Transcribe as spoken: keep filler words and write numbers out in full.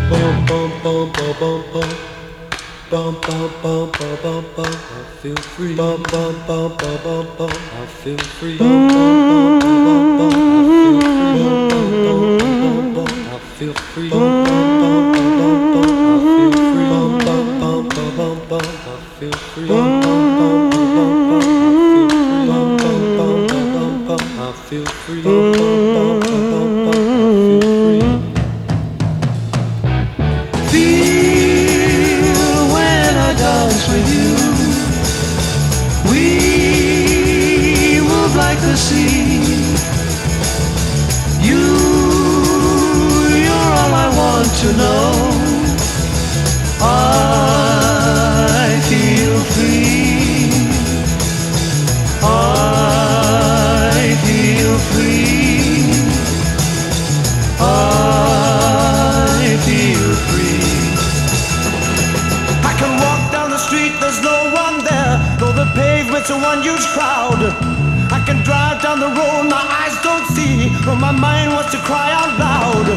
Bum bum bum bum bum bum. Bum bum bum bum bum bum. I feel free. Bum bum bum bum bum bum. I feel free. Bum bum bum bum bum bum. I feel free. Bum bum bum bum bum bum. I feel free. Bum bum bum bum bum. I feel free. Bum bum bum bum bum. I feel free. Bum bum bum bum bum. I feel free. Feel when I dance with you. We move like the sea. You, you're all I want to know. I feel free. I feel free. I feel free. I can walk down the street, there's no one there, though the pavement's a one huge crowd. I can drive down the road, my eyes don't see, but my mind wants to cry out loud.